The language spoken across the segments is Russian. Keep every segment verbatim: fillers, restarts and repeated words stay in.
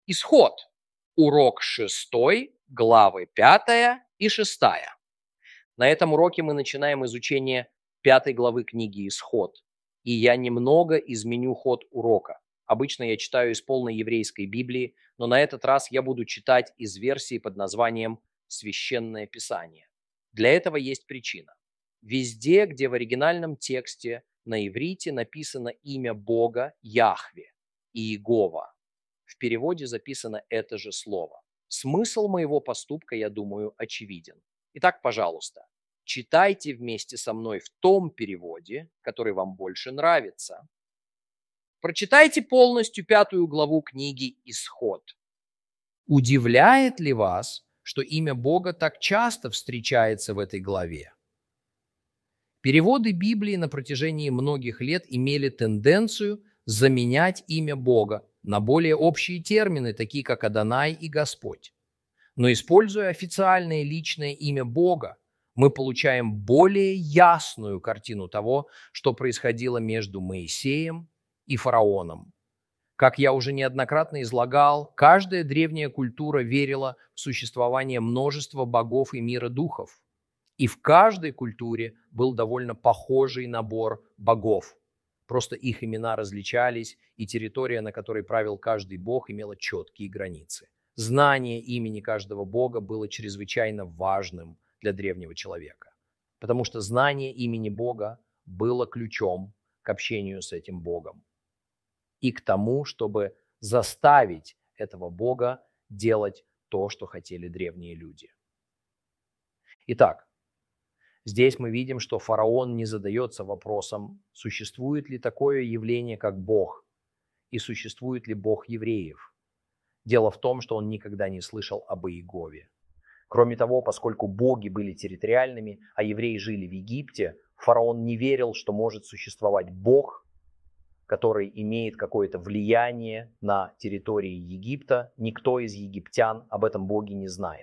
Исход. Урок шестой, главы пятая и шестая. На этом уроке мы начинаем изучение пятой главы книги «Исход». И я немного изменю ход урока. Обычно я читаю из полной еврейской Библии, но на этот раз я буду читать из версии под названием «Священное Писание». Для этого есть причина. Везде, где в оригинальном тексте на иврите написано имя Бога Яхве и Иегова, в переводе записано это же слово. Смысл моего поступка, я думаю, очевиден. Итак, пожалуйста, читайте вместе со мной в том переводе, который вам больше нравится. Прочитайте полностью пятую главу книги «Исход». Удивляет ли вас, что имя Бога так часто встречается в этой главе? Переводы Библии на протяжении многих лет имели тенденцию заменять имя Бога на более общие термины, такие как Адонай и Господь. Но используя официальное личное имя Бога, мы получаем более ясную картину того, что происходило между Моисеем и фараоном. Как я уже неоднократно излагал, каждая древняя культура верила в существование множества богов и мира духов. И в каждой культуре был довольно похожий набор богов. Просто их имена различались, и территория, на которой правил каждый бог, имела четкие границы. Знание имени каждого бога было чрезвычайно важным для древнего человека, потому что знание имени Бога было ключом к общению с этим Богом и к тому, чтобы заставить этого Бога делать то, что хотели древние люди. Итак, здесь мы видим, что фараон не задается вопросом, существует ли такое явление, как Бог, и существует ли Бог евреев. Дело в том, что он никогда не слышал об Иегове. Кроме того, поскольку боги были территориальными, а евреи жили в Египте, фараон не верил, что может существовать Бог, который имеет какое-то влияние на территории Египта. Никто из египтян об этом боге не знает.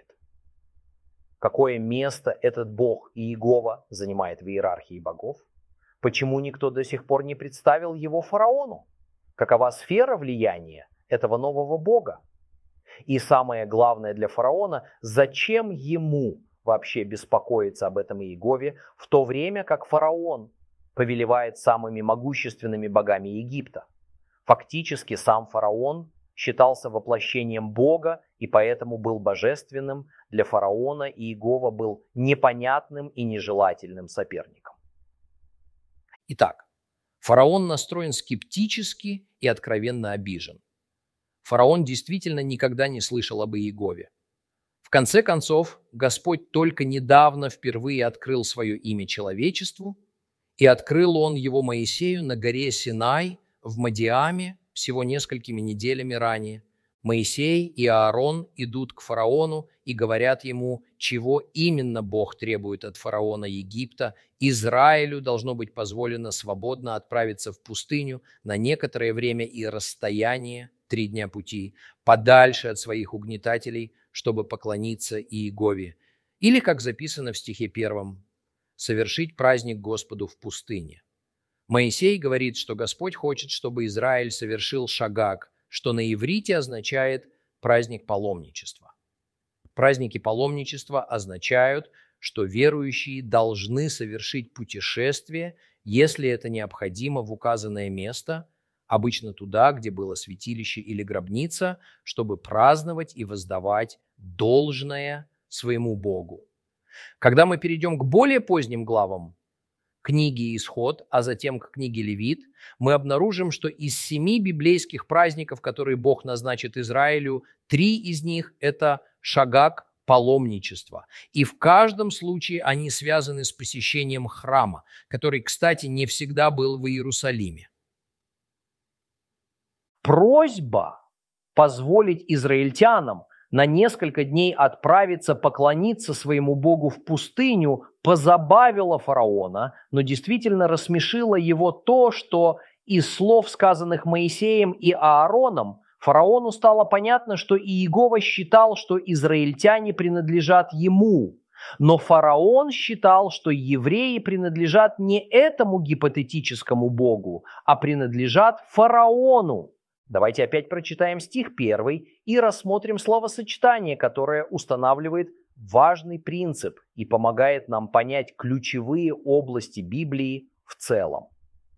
Какое место этот бог Иегова занимает в иерархии богов? Почему никто до сих пор не представил его фараону? Какова сфера влияния этого нового бога? И самое главное для фараона, зачем ему вообще беспокоиться об этом Иегове, в то время как фараон повелевает самыми могущественными богами Египта? Фактически сам фараон считался воплощением Бога и поэтому был божественным. Для фараона Иегова был непонятным и нежелательным соперником. Итак, фараон настроен скептически и откровенно обижен. Фараон действительно никогда не слышал об Иегове. В конце концов, Господь только недавно впервые открыл свое имя человечеству, и открыл он его Моисею на горе Синай в Мадиаме всего несколькими неделями ранее. Моисей и Аарон идут к фараону и говорят ему, чего именно Бог требует от фараона Египта. Израилю должно быть позволено свободно отправиться в пустыню на некоторое время и расстояние, три дня пути, подальше от своих угнетателей, чтобы поклониться Иегове. Или, как записано в стихе первом, совершить праздник Господу в пустыне. Моисей говорит, что Господь хочет, чтобы Израиль совершил шагак, что на иврите означает праздник паломничества. Праздники паломничества означают, что верующие должны совершить путешествие, если это необходимо, в указанное место, обычно туда, где было святилище или гробница, чтобы праздновать и воздавать должное своему Богу. Когда мы перейдем к более поздним главам книги Исход, а затем к книге Левит, мы обнаружим, что из семи библейских праздников, которые Бог назначит Израилю, три из них – это шагак паломничества. И в каждом случае они связаны с посещением храма, который, кстати, не всегда был в Иерусалиме. Просьба позволить израильтянам на несколько дней отправиться поклониться своему Богу в пустыню позабавила фараона, но действительно рассмешило его то, что из слов, сказанных Моисеем и Аароном, фараону стало понятно, что Иегова считал, что израильтяне принадлежат ему. Но фараон считал, что евреи принадлежат не этому гипотетическому Богу, а принадлежат фараону. Давайте опять прочитаем стих первый и рассмотрим словосочетание, которое устанавливает важный принцип и помогает нам понять ключевые области Библии в целом.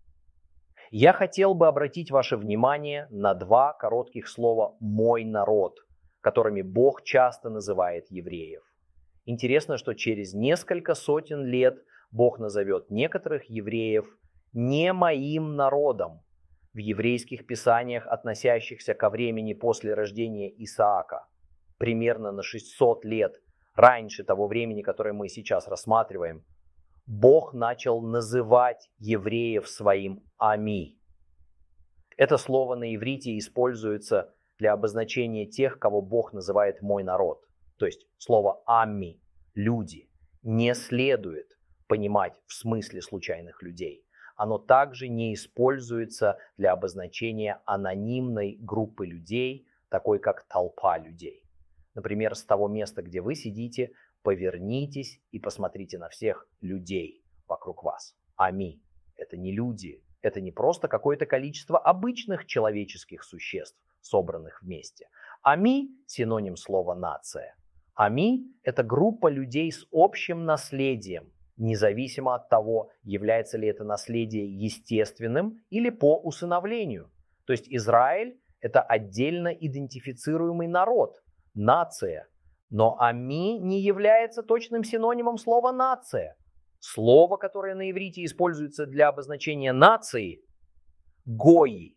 Я хотел бы обратить ваше внимание на два коротких слова «мой народ», которыми Бог часто называет евреев. Интересно, что через несколько сотен лет Бог назовет некоторых евреев не моим народом в еврейских писаниях, относящихся ко времени после рождения Исаака, примерно на шестьсот лет раньше того времени, которое мы сейчас рассматриваем. Бог начал называть евреев своим «ами». Это слово на иврите используется для обозначения тех, кого Бог называет «мой народ». То есть слово «амми» – «люди» не следует понимать в смысле случайных людей. Оно также не используется для обозначения анонимной группы людей, такой как толпа людей. Например, с того места, где вы сидите, повернитесь и посмотрите на всех людей вокруг вас. Ами – это не люди, это не просто какое-то количество обычных человеческих существ, собранных вместе. Ами – синоним слова «нация». Ами – это группа людей с общим наследием, независимо от того, является ли это наследие естественным или по усыновлению. То есть Израиль – это отдельно идентифицируемый народ, нация. Но ами не является точным синонимом слова «нация». Слово, которое на иврите используется для обозначения нации – «гои».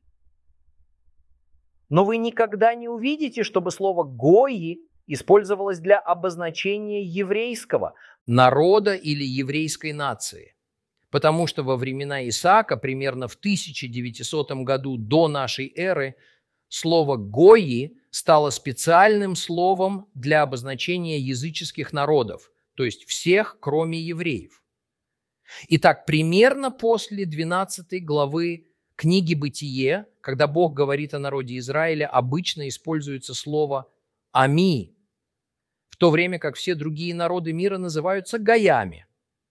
Но вы никогда не увидите, чтобы слово «гои» использовалось для обозначения еврейского народа или еврейской нации. Потому что во времена Исаака, примерно в тысяча девятисотом году до нашей эры, слово «гои» стало специальным словом для обозначения языческих народов, то есть всех, кроме евреев. Итак, примерно после двенадцатой главы книги «Бытие», когда Бог говорит о народе Израиля, обычно используется слово «ами», в то время как все другие народы мира называются «гаями».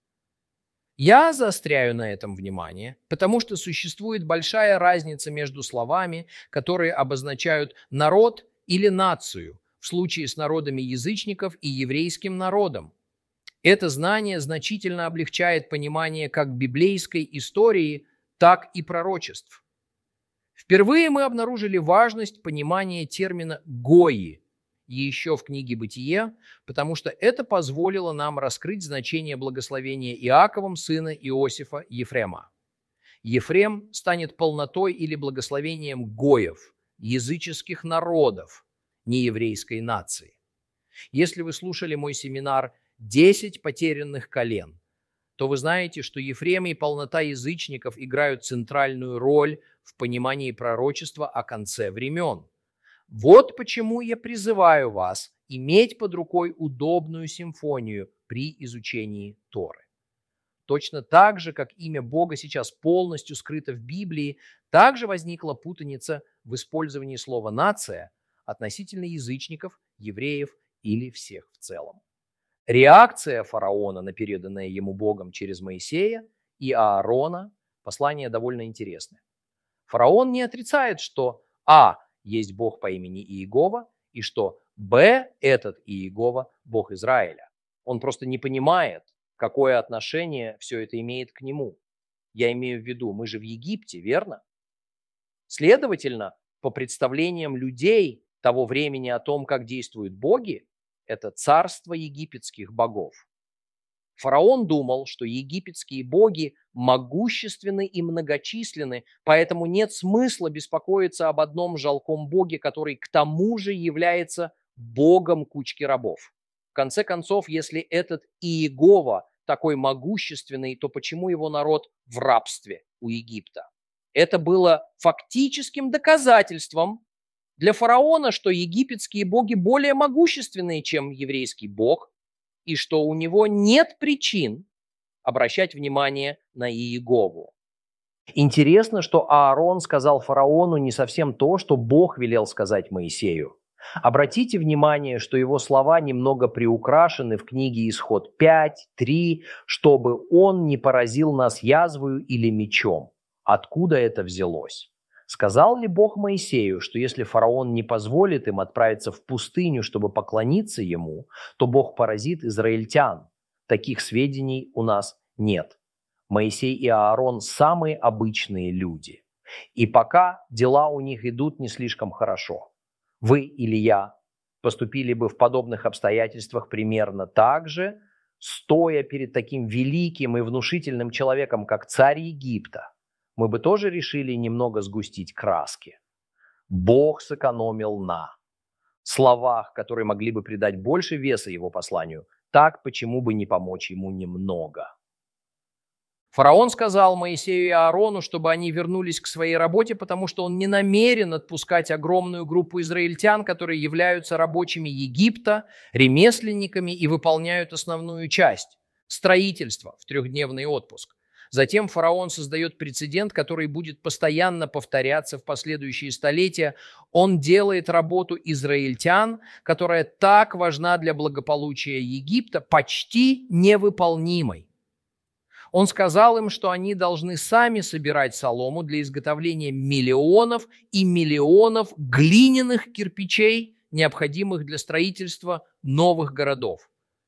Я заостряю на этом внимание, потому что существует большая разница между словами, которые обозначают народ или нацию, в случае с народами язычников и еврейским народом. Это знание значительно облегчает понимание как библейской истории, так и пророчеств. Впервые мы обнаружили важность понимания термина «гои» еще в книге «Бытие», потому что это позволило нам раскрыть значение благословения Иаковом сына Иосифа Ефрема. Ефрем станет полнотой или благословением гоев, языческих народов, нееврейской нации. Если вы слушали мой семинар «десять потерянных колен», то вы знаете, что Ефрем и полнота язычников играют центральную роль в понимании пророчества о конце времен. Вот почему я призываю вас иметь под рукой удобную симфонию при изучении Торы. Точно так же, как имя Бога сейчас полностью скрыто в Библии, также возникла путаница в использовании слова «нация» относительно язычников, евреев или всех в целом. Реакция фараона на переданное ему Богом через Моисея и Аарона послание довольно интересное. Фараон не отрицает, что а. есть Бог по имени Иегова, и что б. этот Иегова – Бог Израиля. Он просто не понимает, какое отношение все это имеет к нему. Я имею в виду, мы же в Египте, верно? Следовательно, по представлениям людей того времени о том, как действуют боги, это царство египетских богов. Фараон думал, что египетские боги могущественны и многочисленны, поэтому нет смысла беспокоиться об одном жалком боге, который к тому же является богом кучки рабов. В конце концов, если этот Иегова такой могущественный, то почему его народ в рабстве у Египта? Это было фактическим доказательством для фараона, что египетские боги более могущественные, чем еврейский бог, и что у него нет причин обращать внимание на Иегову. Интересно, что Аарон сказал фараону не совсем то, что Бог велел сказать Моисею. Обратите внимание, что его слова немного приукрашены в книге Исход пять, три, чтобы он не поразил нас язвою или мечом. Откуда это взялось? Сказал ли Бог Моисею, что если фараон не позволит им отправиться в пустыню, чтобы поклониться ему, то Бог поразит израильтян? Таких сведений у нас нет. Моисей и Аарон – самые обычные люди. И пока дела у них идут не слишком хорошо. Вы или я поступили бы в подобных обстоятельствах примерно так же, стоя перед таким великим и внушительным человеком, как царь Египта. Мы бы тоже решили немного сгустить краски. Бог сэкономил на словах, которые могли бы придать больше веса его посланию. Так почему бы не помочь ему немного? Фараон сказал Моисею и Аарону, чтобы они вернулись к своей работе, потому что он не намерен отпускать огромную группу израильтян, которые являются рабочими Египта, ремесленниками и выполняют основную часть – строительство в трехдневный отпуск. Затем фараон создает прецедент, который будет постоянно повторяться в последующие столетия. Он делает работу израильтян, которая так важна для благополучия Египта, почти невыполнимой. Он сказал им, что они должны сами собирать солому для изготовления миллионов и миллионов глиняных кирпичей, необходимых для строительства новых городов.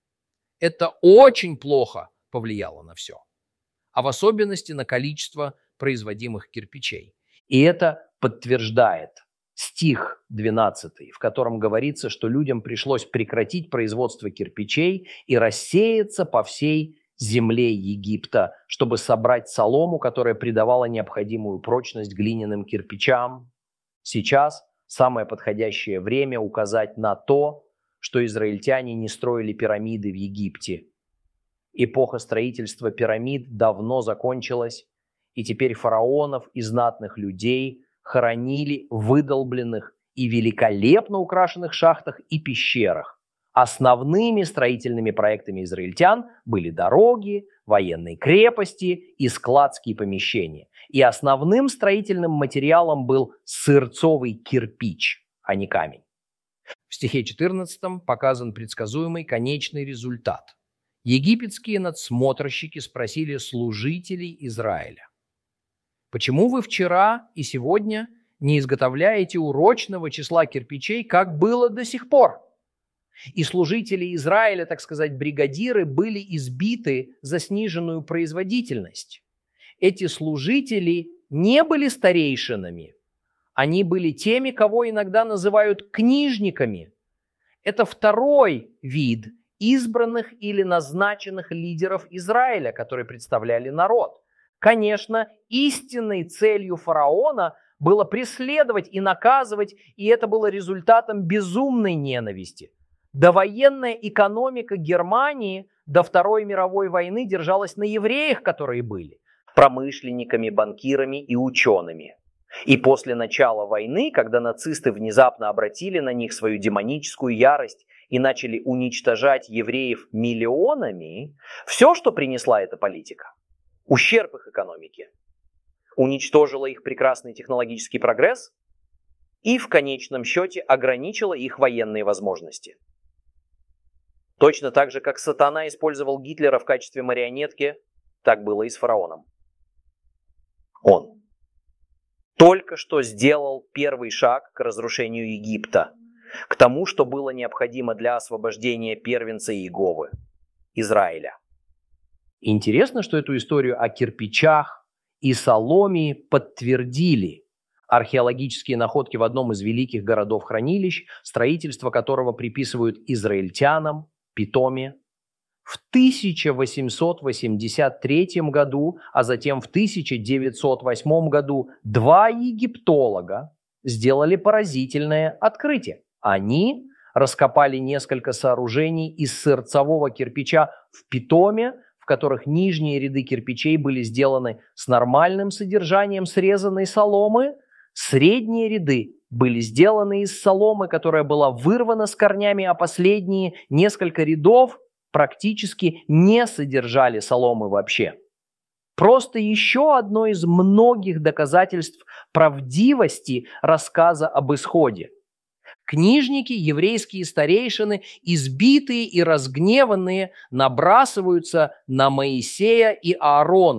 Это очень плохо повлияло на все, а в особенности на количество производимых кирпичей. И это подтверждает стих двенадцатый, в котором говорится, что людям пришлось прекратить производство кирпичей и рассеяться по всей земле Египта, чтобы собрать солому, которая придавала необходимую прочность глиняным кирпичам. Сейчас самое подходящее время указать на то, что израильтяне не строили пирамиды в Египте. Эпоха строительства пирамид давно закончилась, и теперь фараонов и знатных людей хоронили в выдолбленных и великолепно украшенных шахтах и пещерах. Основными строительными проектами израильтян были дороги, военные крепости и складские помещения. И основным строительным материалом был сырцовый кирпич, а не камень. В стихе четырнадцатом показан предсказуемый конечный результат. Египетские надсмотрщики спросили служителей Израиля: «Почему вы вчера и сегодня не изготовляете урочного числа кирпичей, как было до сих пор?» И служители Израиля, так сказать, бригадиры, были избиты за сниженную производительность. Эти служители не были старейшинами, они были теми, кого иногда называют книжниками. Это второй вид избранных или назначенных лидеров Израиля, которые представляли народ. Конечно, истинной целью фараона было преследовать и наказывать, и это было результатом безумной ненависти. Довоенная экономика Германии до Второй мировой войны держалась на евреях, которые были промышленниками, банкирами и учеными. И после начала войны, когда нацисты внезапно обратили на них свою демоническую ярость и начали уничтожать евреев миллионами, все, что принесла эта политика, ущерб их экономике, уничтожила их прекрасный технологический прогресс и в конечном счете ограничила их военные возможности. Точно так же, как сатана использовал Гитлера в качестве марионетки, так было и с фараоном. Он только что сделал первый шаг к разрушению Египта, к тому, что было необходимо для освобождения первенца Иеговы, Израиля. Интересно, что эту историю о кирпичах и соломе подтвердили археологические находки в одном из великих городов-хранилищ, строительство которого приписывают израильтянам, Питоме. В тысяча восемьсот восемьдесят третьем году, а затем в тысяча девятьсот восьмом году два египтолога сделали поразительное открытие. Они раскопали несколько сооружений из сырцового кирпича в Питоме, в которых нижние ряды кирпичей были сделаны с нормальным содержанием срезанной соломы, средние ряды были сделаны из соломы, которая была вырвана с корнями, а последние несколько рядов практически не содержали соломы вообще. Просто еще одно из многих доказательств правдивости рассказа об исходе. Книжники, еврейские старейшины, избитые и разгневанные, набрасываются на Моисея и Аарона.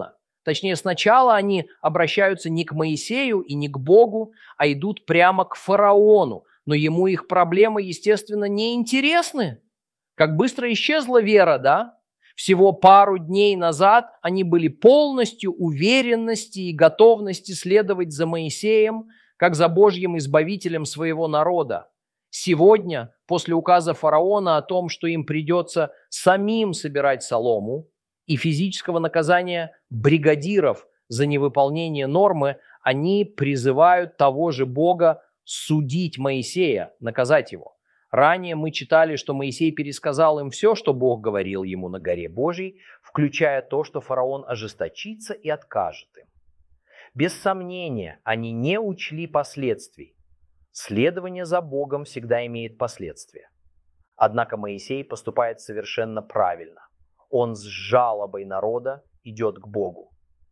Точнее, сначала они обращаются не к Моисею и не к Богу, а идут прямо к фараону. Но ему их проблемы, естественно, не интересны. Как быстро исчезла вера, да? Всего пару дней назад они были полностью уверенности и готовности следовать за Моисеем, как за Божьим избавителем своего народа. Сегодня, после указа фараона о том, что им придется самим собирать солому, и физического наказания бригадиров за невыполнение нормы, они призывают того же Бога судить Моисея, наказать его. Ранее мы читали, что Моисей пересказал им все, что Бог говорил ему на горе Божьей, включая то, что фараон ожесточится и откажет им. Без сомнения, они не учли последствий. Следование за Богом всегда имеет последствия. Однако Моисей поступает совершенно правильно. Он с жалобой народа идет к Богу.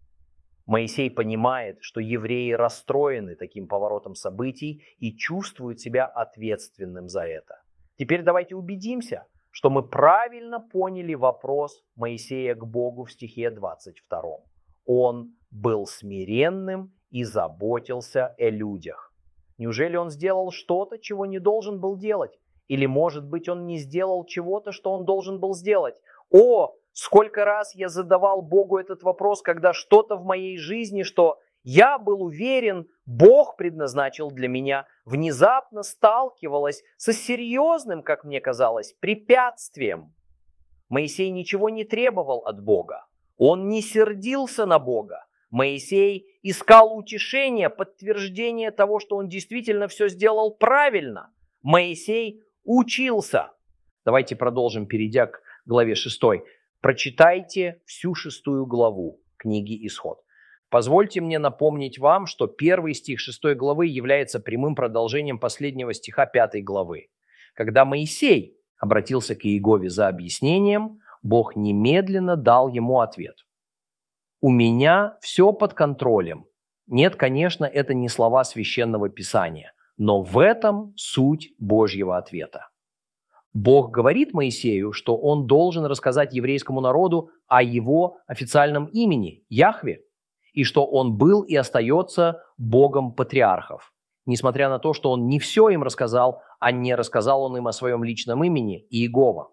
Моисей понимает, что евреи расстроены таким поворотом событий и чувствуют себя ответственным за это. Теперь давайте убедимся, что мы правильно поняли вопрос Моисея к Богу в стихе двадцать втором. Он был смиренным и заботился о людях. Неужели он сделал что-то, чего не должен был делать? Или, может быть, он не сделал чего-то, что он должен был сделать? О, сколько раз я задавал Богу этот вопрос, когда что-то в моей жизни, что я был уверен, Бог предназначил для меня, внезапно сталкивалось со серьезным, как мне казалось, препятствием. Моисей ничего не требовал от Бога. Он не сердился на Бога. Моисей искал утешения, подтверждение того, что он действительно все сделал правильно. Моисей учился. Давайте продолжим, перейдя к главе шестой. Прочитайте всю шестую главу книги «Исход». Позвольте мне напомнить вам, что первый стих шестой главы является прямым продолжением последнего стиха пятой главы. Когда Моисей обратился к Иегове за объяснением, Бог немедленно дал ему ответ. «У меня все под контролем». Нет, конечно, это не слова Священного Писания, но в этом суть Божьего ответа. Бог говорит Моисею, что он должен рассказать еврейскому народу о его официальном имени – Яхве, и что он был и остается Богом патриархов. Несмотря на то, что он не все им рассказал, а не рассказал он им о своем личном имени – Иегова.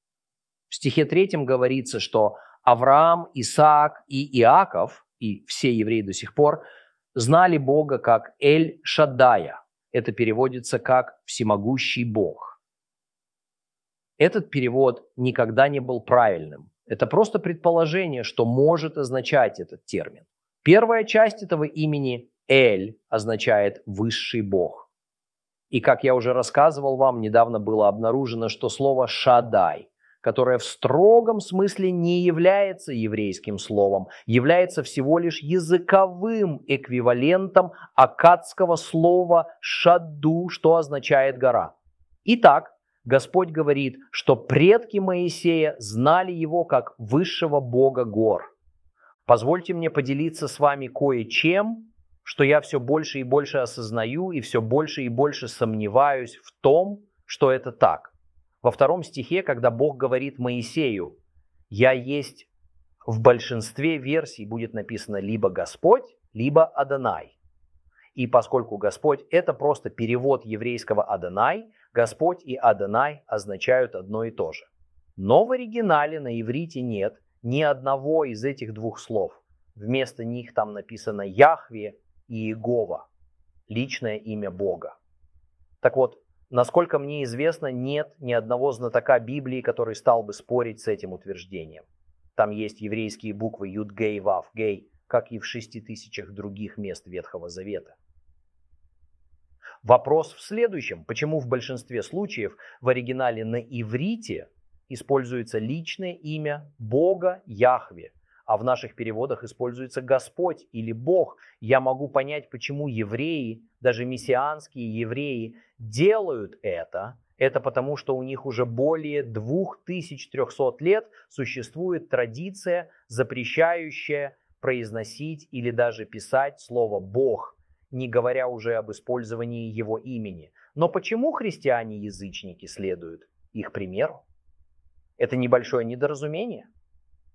В стихе третьем говорится, что Авраам, Исаак и Иаков, и все евреи до сих пор, знали Бога как Эль-Шаддая. Это переводится как «всемогущий Бог». Этот перевод никогда не был правильным. Это просто предположение, что может означать этот термин. Первая часть этого имени Эль означает «высший Бог». И, как я уже рассказывал вам, недавно было обнаружено, что слово «шадай», которое в строгом смысле не является еврейским словом, является всего лишь языковым эквивалентом аккадского слова «шадду», что означает «гора». Итак, Господь говорит, что предки Моисея знали его как высшего бога гор. Позвольте мне поделиться с вами кое-чем, что я все больше и больше осознаю и все больше и больше сомневаюсь в том, что это так. Во втором стихе, когда Бог говорит Моисею, «Я есть», в большинстве версий будет написано либо Господь, либо Адонай. И поскольку Господь – это просто перевод еврейского Адонай, Господь и Адонай означают одно и то же. Но в оригинале на иврите нет ни одного из этих двух слов. Вместо них там написано Яхве и Иегова, личное имя Бога. Так вот, насколько мне известно, нет ни одного знатока Библии, который стал бы спорить с этим утверждением. Там есть еврейские буквы Юд-Гей, Вав-Гей, как и в шести тысячах других мест Ветхого Завета. Вопрос в следующем. Почему в большинстве случаев в оригинале на иврите используется личное имя Бога Яхве, а в наших переводах используется Господь или Бог? Я могу понять, почему евреи, даже мессианские евреи, делают это. Это потому, что у них уже более две тысячи триста лет существует традиция, запрещающая произносить или даже писать слово «Бог», не говоря уже об использовании его имени. Но почему христиане-язычники следуют их примеру? Это небольшое недоразумение.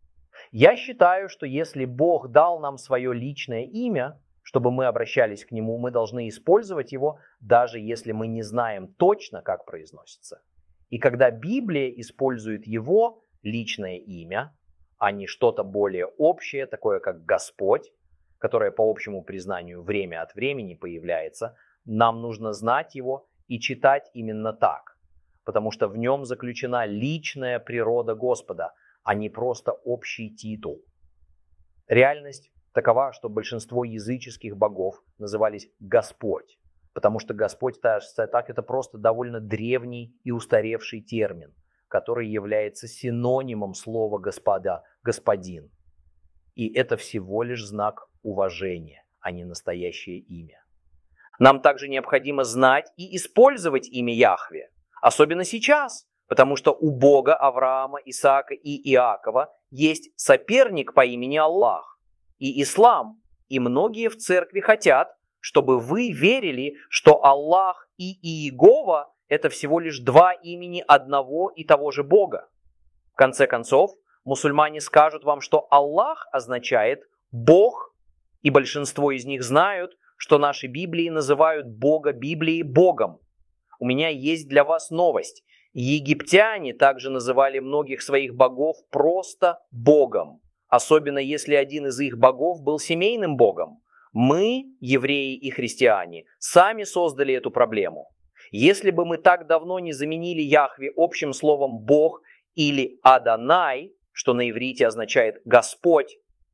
Я считаю, что если Бог дал нам свое личное имя, чтобы мы обращались к Нему, мы должны использовать его, даже если мы не знаем точно, как произносится. И когда Библия использует Его личное имя, а не что-то более общее, такое как Господь, которое по общему признанию время от времени появляется, нам нужно знать его и читать именно так, потому что в нем заключена личная природа Господа, а не просто общий титул. Реальность такова, что большинство языческих богов назывались Господь, потому что Господь так это просто довольно древний и устаревший термин, который является синонимом слова «господа», «господин». И это всего лишь знак уважения, а не настоящее имя. Нам также необходимо знать и использовать имя Яхве, особенно сейчас, потому что у Бога Авраама, Исаака и Иакова есть соперник по имени Аллах и ислам, и многие в церкви хотят, чтобы вы верили, что Аллах и Иегова – это всего лишь два имени одного и того же Бога. В конце концов, мусульмане скажут вам, что Аллах означает Бог, и большинство из них знают, что наши Библии называют Бога Библии Богом. У меня есть для вас новость. Египтяне также называли многих своих богов просто Богом, особенно если один из их богов был семейным богом. Мы, евреи и христиане, сами создали эту проблему. Если бы мы так давно не заменили Яхве общим словом «Бог» или «Адонай», что на иврите означает «Господь»,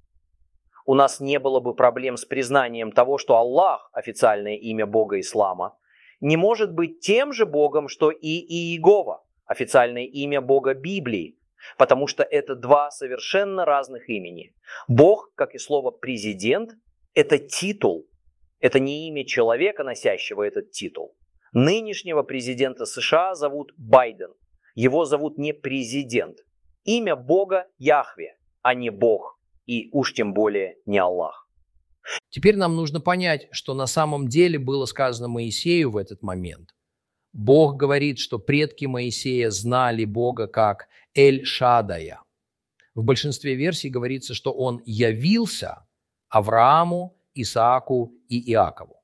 у нас не было бы проблем с признанием того, что Аллах, официальное имя Бога Ислама, не может быть тем же Богом, что и Иегова, официальное имя Бога Библии, потому что это два совершенно разных имени. Бог, как и слово «президент», это титул, это не имя человека, носящего этот титул. Нынешнего президента США зовут Байден, его зовут не президент. Имя Бога Яхве, а не Бог, и уж тем более не Аллах. Теперь нам нужно понять, что на самом деле было сказано Моисею в этот момент. Бог говорит, что предки Моисея знали Бога как Эль-Шадая. В большинстве версий говорится, что он явился Аврааму, Исааку и Иакову.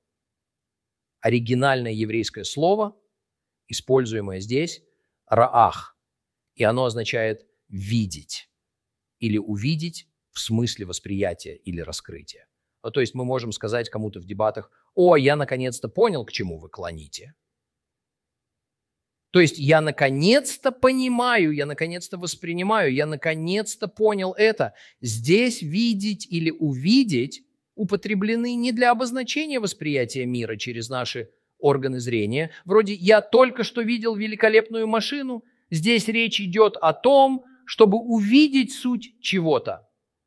Оригинальное еврейское слово, используемое здесь, раах, и оно означает «видеть» или «увидеть» в смысле восприятия или раскрытия. Ну, то есть мы можем сказать кому-то в дебатах: «О, я наконец-то понял, к чему вы клоните». То есть я наконец-то понимаю, я наконец-то воспринимаю, я наконец-то понял это. Здесь «видеть» или «увидеть» употреблены не для обозначения восприятия мира через наши органы зрения. Вроде «я только что видел великолепную машину». Здесь речь идет о том, чтобы увидеть суть чего-то.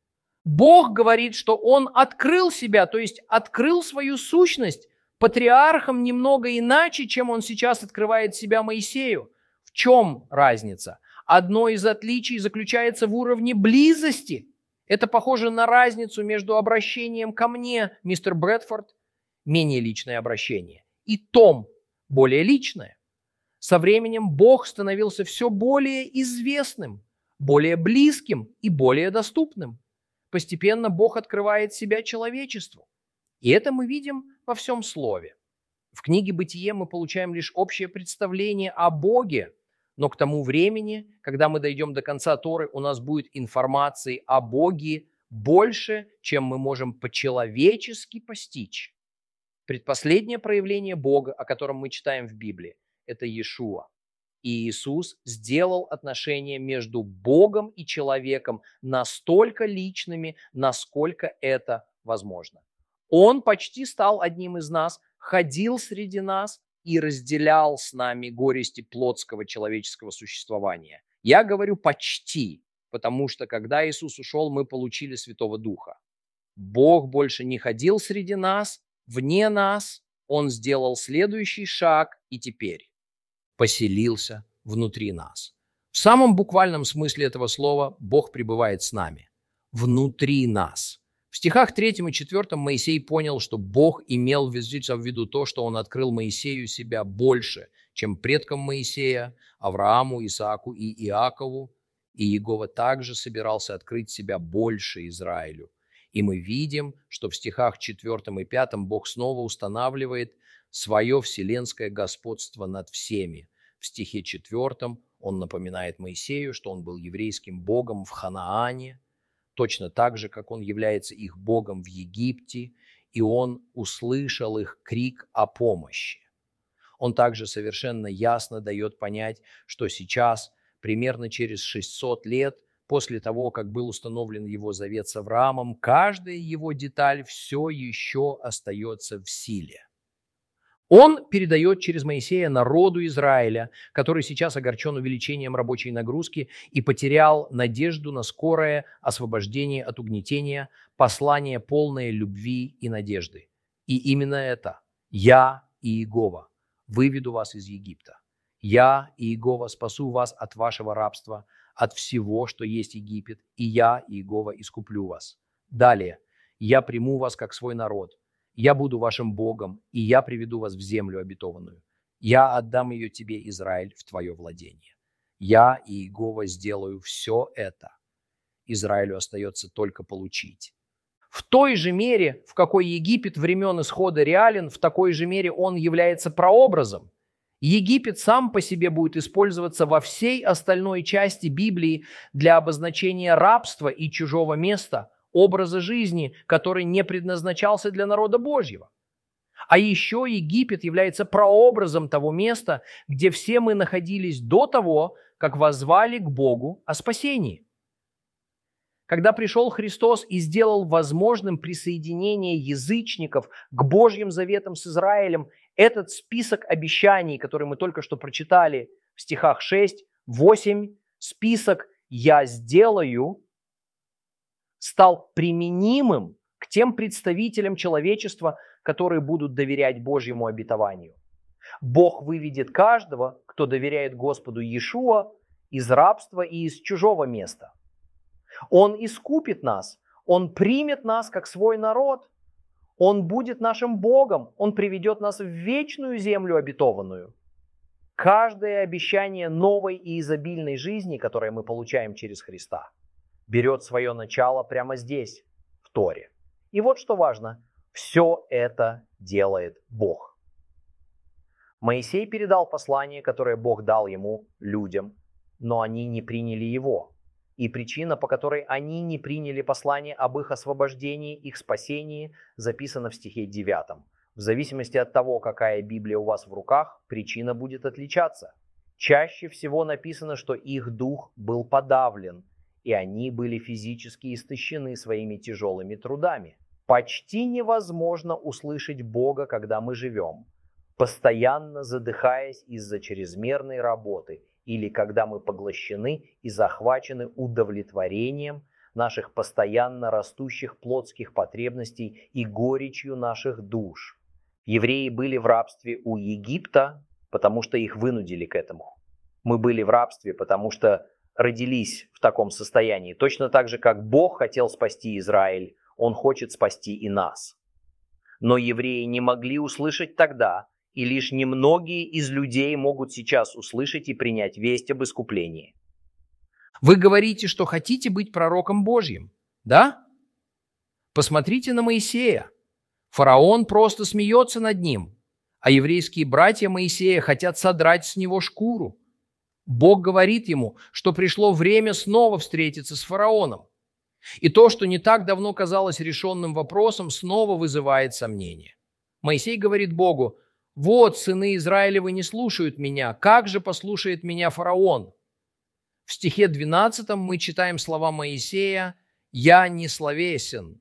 Бог говорит, что Он открыл себя, то есть открыл свою сущность патриархам немного иначе, чем Он сейчас открывает себя Моисею. В чем разница? Одно из отличий заключается в уровне близости. Это похоже на разницу между обращением ко мне, мистер Брэдфорд, менее личное обращение, и Том, более личное. Со временем Бог становился все более известным, более близким и более доступным. Постепенно Бог открывает себя человечеству. И это мы видим во всем слове. В книге «Бытие» мы получаем лишь общее представление о Боге, но к тому времени, когда мы дойдем до конца Торы, у нас будет информации о Боге больше, чем мы можем по-человечески постичь. Предпоследнее проявление Бога, о котором мы читаем в Библии, это Иешуа. И Иисус сделал отношения между Богом и человеком настолько личными, насколько это возможно. Он почти стал одним из нас, ходил среди нас и разделял с нами горести плотского человеческого существования. Я говорю «почти», потому что когда Иисус ушел, мы получили Святого Духа. Бог больше не ходил среди нас, вне нас. Он сделал следующий шаг и теперь поселился внутри нас. В самом буквальном смысле этого слова Бог пребывает с нами, внутри нас. В стихах третьем и четвёртом Моисей понял, что Бог имел в виду то, что Он открыл Моисею себя больше, чем предкам Моисея, Аврааму, Исааку и Иакову, И Иегова также собирался открыть себя больше Израилю. И мы видим, что в стихах четвёртом и пятом Бог снова устанавливает свое вселенское господство над всеми. В стихе четвёртом он напоминает Моисею, что он был еврейским богом в Ханаане, точно так же, как он является их богом в Египте, и он услышал их крик о помощи. Он также совершенно ясно дает понять, что сейчас, примерно через шестьсот лет, после того, как был установлен его завет с Авраамом, каждая его деталь все еще остается в силе. Он передает через Моисея народу Израиля, который сейчас огорчен увеличением рабочей нагрузки и потерял надежду на скорое освобождение от угнетения, послание полное любви и надежды. И именно это «Я, Иегова, выведу вас из Египта. Я, Иегова, спасу вас от вашего рабства, от всего, что есть Египет, и я, Иегова, искуплю вас. Далее, я приму вас как свой народ. Я буду вашим Богом, и я приведу вас в землю обетованную. Я отдам ее тебе, Израиль, в твое владение. Я, Иегова, сделаю все это. Израилю остается только получить. В той же мере, в какой Египет времен исхода реален, в такой же мере он является прообразом. Египет сам по себе будет использоваться во всей остальной части Библии для обозначения рабства и чужого места, образа жизни, который не предназначался для народа Божьего. А еще Египет является прообразом того места, где все мы находились до того, как воззвали к Богу о спасении. Когда пришел Христос и сделал возможным присоединение язычников к Божьим заветам с Израилем, этот список обещаний, который мы только что прочитали в стихах шесть, восемь, список «Я сделаю», стал применимым к тем представителям человечества, которые будут доверять Божьему обетованию. Бог выведет каждого, кто доверяет Господу Иешуа, из рабства и из чужого места. Он искупит нас, Он примет нас как свой народ, Он будет нашим Богом, Он приведет нас в вечную землю обетованную. Каждое обещание новой и изобильной жизни, которое мы получаем через Христа, берет свое начало прямо здесь, в Торе. И вот что важно, все это делает Бог. Моисей передал послание, которое Бог дал ему, людям, но они не приняли его. И причина, по которой они не приняли послание об их освобождении, их спасении, записана в стихе девятом. В зависимости от того, какая Библия у вас в руках, причина будет отличаться. Чаще всего написано, что их дух был подавлен, и они были физически истощены своими тяжелыми трудами. Почти невозможно услышать Бога, когда мы живем, постоянно задыхаясь из-за чрезмерной работы, или когда мы поглощены и захвачены удовлетворением наших постоянно растущих плотских потребностей и горечью наших душ. Евреи были в рабстве у Египта, потому что их вынудили к этому. Мы были в рабстве, потому что родились в таком состоянии. Точно так же, как Бог хотел спасти Израиль, Он хочет спасти и нас. Но евреи не могли услышать тогда, и лишь немногие из людей могут сейчас услышать и принять весть об искуплении. Вы говорите, что хотите быть пророком Божьим, да? Посмотрите на Моисея. Фараон просто смеется над ним, а еврейские братья Моисея хотят содрать с него шкуру. Бог говорит ему, что пришло время снова встретиться с фараоном. И то, что не так давно казалось решенным вопросом, снова вызывает сомнения. Моисей говорит Богу: «Вот, сыны Израилевы не слушают меня, как же послушает меня фараон?» В стихе двенадцатом мы читаем слова Моисея «Я не словесен».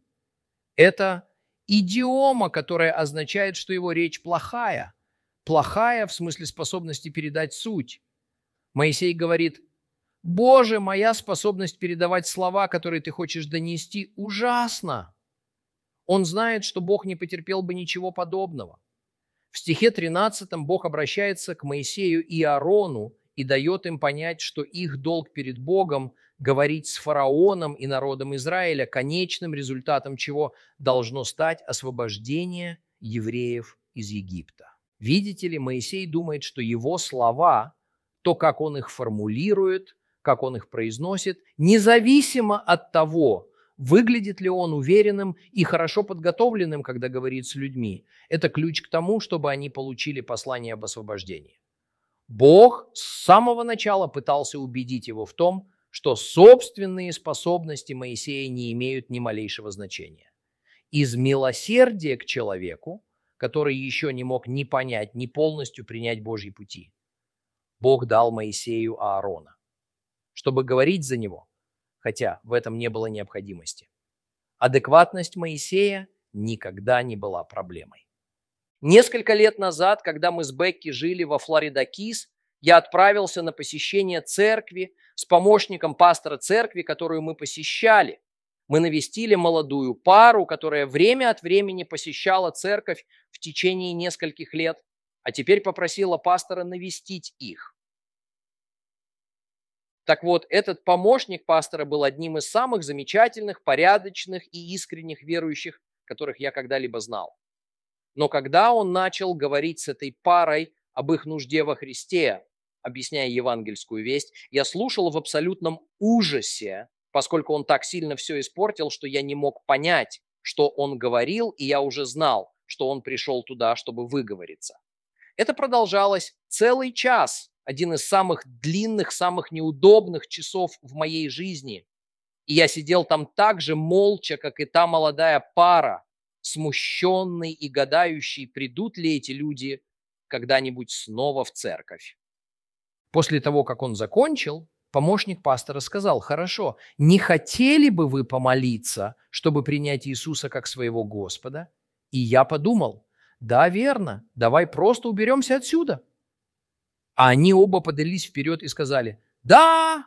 Это идиома, которая означает, что его речь плохая. Плохая в смысле способности передать суть. Моисей говорит: «Боже, моя способность передавать слова, которые ты хочешь донести, ужасна». Он знает, что Бог не потерпел бы ничего подобного. В стихе тринадцатом Бог обращается к Моисею и Аарону и дает им понять, что их долг перед Богом говорить с фараоном и народом Израиля, конечным результатом чего должно стать освобождение евреев из Египта. Видите ли, Моисей думает, что его слова, то, как он их формулирует, как он их произносит, независимо от того, выглядит ли он уверенным и хорошо подготовленным, когда говорит с людьми. Это ключ к тому, чтобы они получили послание об освобождении. Бог с самого начала пытался убедить его в том, что собственные способности Моисея не имеют ни малейшего значения. Из милосердия к человеку, который еще не мог ни понять, ни полностью принять Божьи пути, Бог дал Моисею Аарона, чтобы говорить за него, хотя в этом не было необходимости. Адекватность Моисея никогда не была проблемой. Несколько лет назад, когда мы с Бекки жили во Флорида-Кис, я отправился на посещение церкви с помощником пастора церкви, которую мы посещали. Мы навестили молодую пару, которая время от времени посещала церковь в течение нескольких лет, а теперь попросила пастора навестить их. Так вот, этот помощник пастора был одним из самых замечательных, порядочных и искренних верующих, которых я когда-либо знал. Но когда он начал говорить с этой парой об их нужде во Христе, объясняя евангельскую весть, я слушал в абсолютном ужасе, поскольку он так сильно все испортил, что я не мог понять, что он говорил, и я уже знал, что он пришел туда, чтобы выговориться. Это продолжалось целый час, один из самых длинных, самых неудобных часов в моей жизни. И я сидел там так же молча, как и та молодая пара, смущенный и гадающий, придут ли эти люди когда-нибудь снова в церковь. После того, как он закончил, помощник пастора сказал: «Хорошо, не хотели бы вы помолиться, чтобы принять Иисуса как своего Господа?» И я подумал: да, верно, давай просто уберемся отсюда. А они оба подались вперед и сказали: «Да!»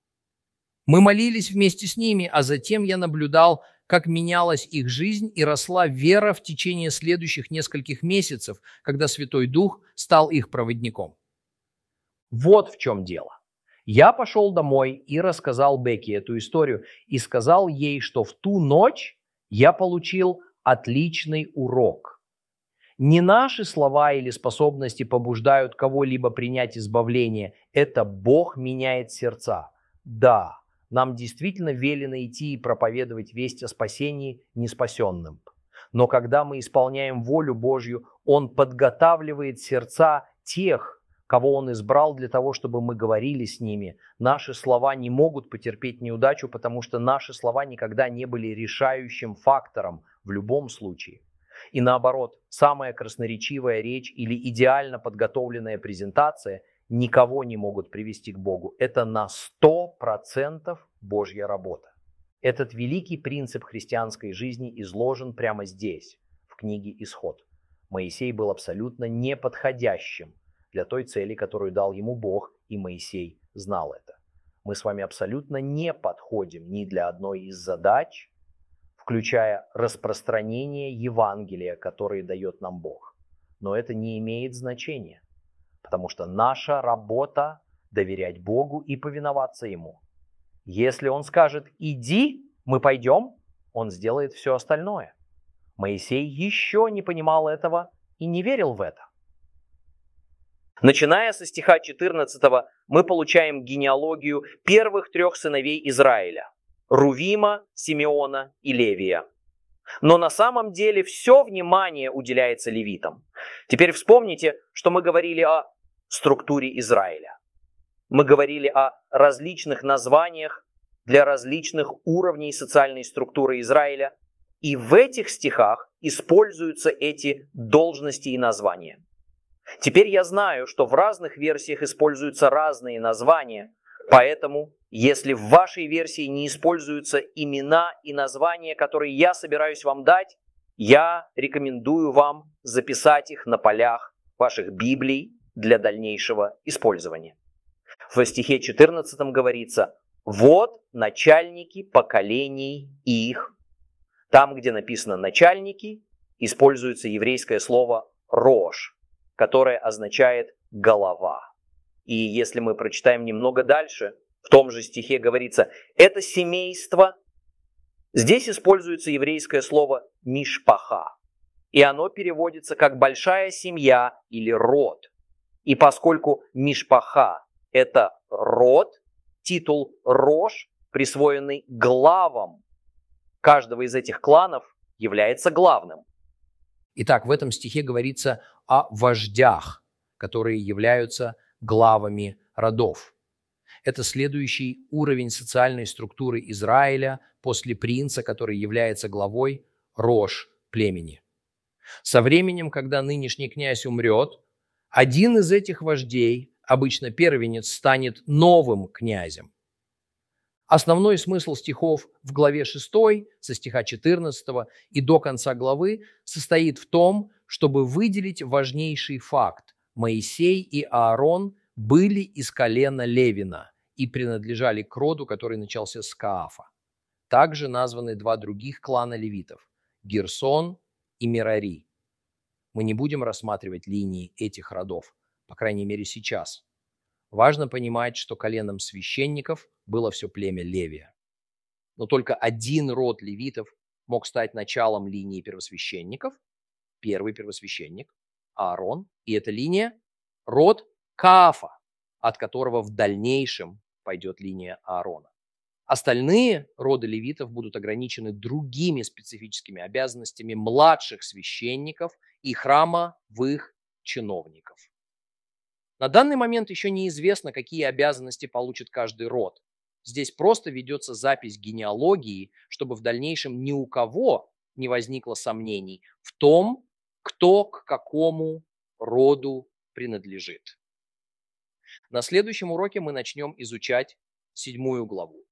Мы молились вместе с ними, а затем я наблюдал, как менялась их жизнь и росла вера в течение следующих нескольких месяцев, когда Святой Дух стал их проводником. Вот в чем дело. Я пошел домой и рассказал Бекке эту историю и сказал ей, что в ту ночь я получил отличный урок. Не наши слова или способности побуждают кого-либо принять избавление. Это Бог меняет сердца. Да, нам действительно велено идти и проповедовать весть о спасении неспасенным. Но когда мы исполняем волю Божью, Он подготавливает сердца тех, кого Он избрал для того, чтобы мы говорили с ними. Наши слова не могут потерпеть неудачу, потому что наши слова никогда не были решающим фактором в любом случае. И наоборот, самая красноречивая речь или идеально подготовленная презентация никого не могут привести к Богу. Это на сто процентов Божья работа. Этот великий принцип христианской жизни изложен прямо здесь, в книге «Исход». Моисей был абсолютно неподходящим для той цели, которую дал ему Бог, и Моисей знал это. Мы с вами абсолютно не подходим ни для одной из задач, включая распространение Евангелия, которое дает нам Бог. Но это не имеет значения, потому что наша работа – доверять Богу и повиноваться Ему. Если Он скажет «иди, мы пойдем», Он сделает все остальное. Моисей еще не понимал этого и не верил в это. Начиная со стиха четырнадцатого, мы получаем генеалогию первых трех сыновей Израиля – Рувима, Симеона и Левия. Но на самом деле все внимание уделяется левитам. Теперь вспомните, что мы говорили о структуре Израиля. Мы говорили о различных названиях для различных уровней социальной структуры Израиля. И в этих стихах используются эти должности и названия. Теперь я знаю, что в разных версиях используются разные названия, поэтому, если в вашей версии не используются имена и названия, которые я собираюсь вам дать, я рекомендую вам записать их на полях ваших Библий для дальнейшего использования. В стихе четырнадцатом говорится: «Вот начальники поколений их». Там, где написано «начальники», используется еврейское слово «рош», которое означает «голова». И если мы прочитаем немного дальше, в том же стихе говорится «это семейство». Здесь используется еврейское слово «мишпаха», и оно переводится как «большая семья» или «род». И поскольку мишпаха – это род, титул Рош, присвоенный главам каждого из этих кланов, является главным. Итак, в этом стихе говорится о вождях, которые являются главами родов. Это следующий уровень социальной структуры Израиля после принца, который является главой Рош племени. Со временем, когда нынешний князь умрет, один из этих вождей, обычно первенец, станет новым князем. Основной смысл стихов в главе шестой, со стиха четырнадцатого и до конца главы, состоит в том, чтобы выделить важнейший факт. Моисей и Аарон были из колена Левина и принадлежали к роду, который начался с Каафа. Также названы два других клана левитов – Герсон и Мерари. Мы не будем рассматривать линии этих родов, по крайней мере сейчас. Важно понимать, что коленом священников было все племя Левия. Но только один род левитов мог стать началом линии первосвященников. Первый первосвященник – Аарон. И эта линия – род Каафа, от которого в дальнейшем пойдет линия Аарона. Остальные роды левитов будут ограничены другими специфическими обязанностями младших священников и храмовых чиновников. На данный момент еще неизвестно, какие обязанности получит каждый род. Здесь просто ведется запись генеалогии, чтобы в дальнейшем ни у кого не возникло сомнений в том, кто к какому роду принадлежит. На следующем уроке мы начнем изучать седьмую главу.